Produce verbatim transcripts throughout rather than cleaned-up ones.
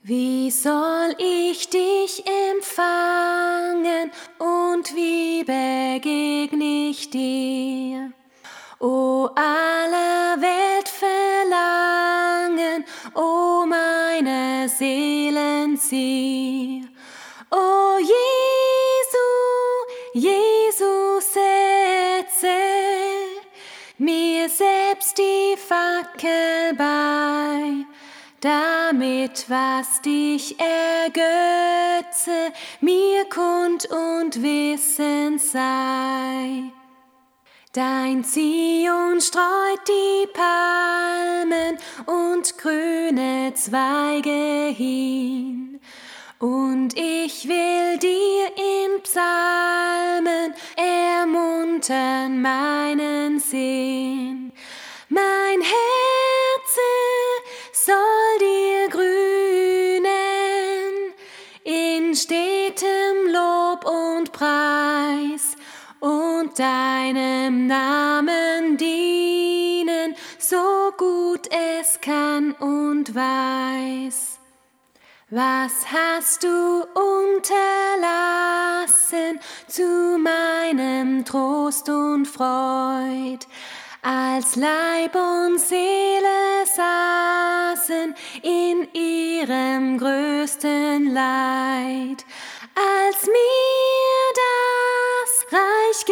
Wie soll ich dich empfangen und wie begegne ich dir? O aller Welt Verlangen, o meine Seelenziel. O Jesu, Jesu, setze mir selbst die Fackel bei, damit was dich ergötze, mir kund und wissend sei. Dein Zion streut die Palmen und grüne Zweige hin, und ich will dir in Psalmen ermuntern meinen Sinn. Mein Herze soll dir grünen in stetem Lob und Preis und deinem Namen dienen, so gut es kann und weiß. Was hast du unterlassen zu meinem Trost und Freud, als Leib und Seele saßen in ihrem größten Leid, als mir das Reich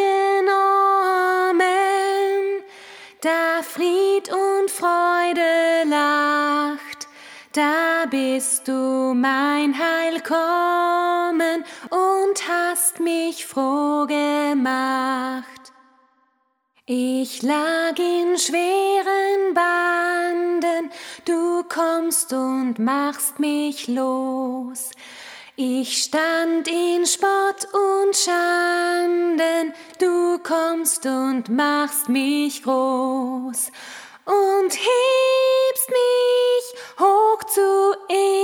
genommen, da Fried und Freude lacht, da bist du mein Heil kommen und hast mich froh gemacht. Ich lag in schweren Banden, du kommst und machst mich los. Ich stand in Spott und Schanden, du kommst und machst mich groß und hebst mich hoch zu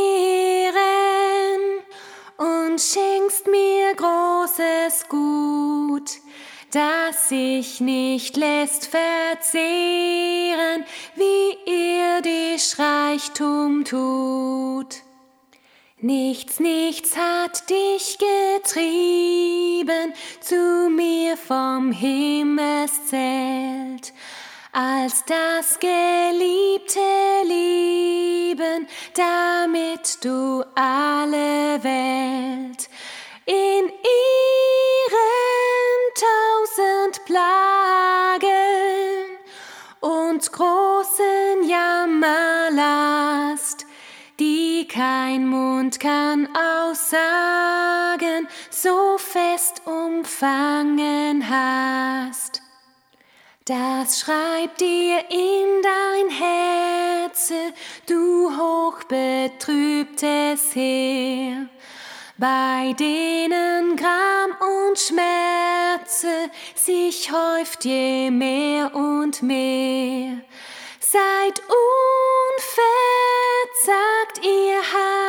Ehren und schenkst mir großes Gut, das sich nicht lässt verzehren, wie irdisch Reichtum tut. Nichts, nichts hat dich getrieben zu mir vom Himmelszelt, als das geliebte Lieben, damit du alle Welt in ihren tausend Plagen und großen Jammerlast, die kein Mund kann aussagen, so fest umfangen hast. Das schreib dir in dein Herze, du hochbetrübtes Heer, bei denen Gram und Schmerze sich häuft je mehr und mehr. Seid unverzagt, ihr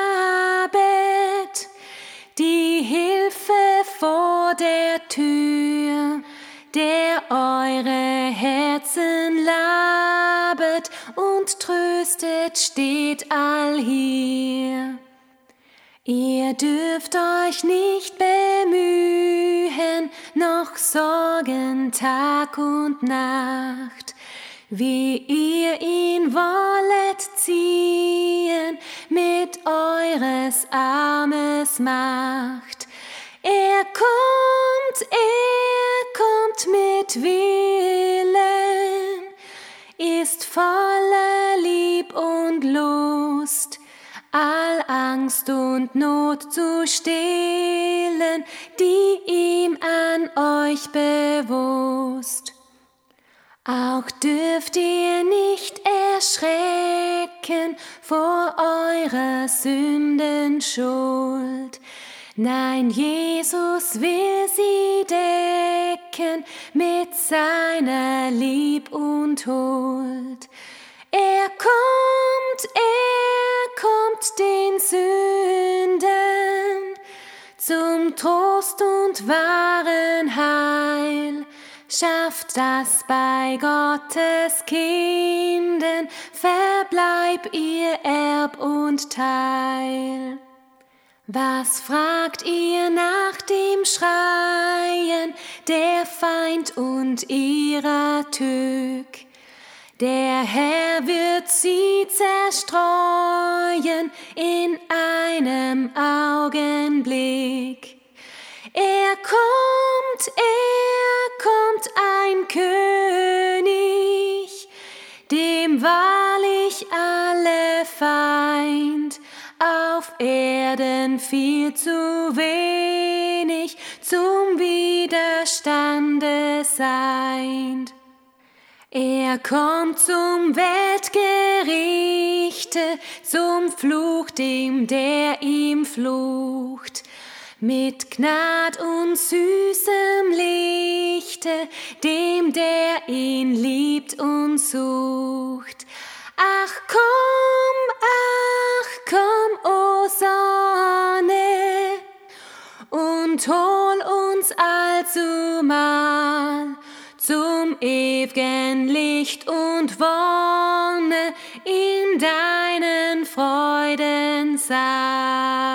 habet die Hilfe vor der Tür, der eure Herzen labet und tröstet, steht allhier. Ihr dürft euch nicht bemühen, noch sorgen Tag und Nacht, wie ihr ihn wollet ziehen mit eures Armes Macht. Er kommt, er kommt mit Willen, ist voller Lieb und Lust, all Angst und Not zu stillen, die ihm an euch bewusst. Auch dürft ihr nicht erschrecken vor eurer Sündenschuld. Nein, Jesus will sie decken mit seiner Lieb und Huld. Er kommt, er kommt den Sündern zum Trost und wahren Heil. schafft, dass bei Gottes Kindern verbleib ihr Erb und Teil. Was fragt ihr nach dem Schreien der Feind und ihrer Tück? Der Herr wird sie zerstreuen in einem Augenblick. Er kommt, er kommt, ein König, dem wahrlich alle Feind auf Erden viel zu wenig zum Widerstande seind. Er kommt zum Weltgerichte, zum Fluch dem, der ihm flucht. Mit Gnad und süßem Lichte, dem, der ihn liebt und sucht. Ach komm, ach komm, o Sonne, und hol uns allzumal zum ew'gen Licht und Wonne in deinen Freudensaal.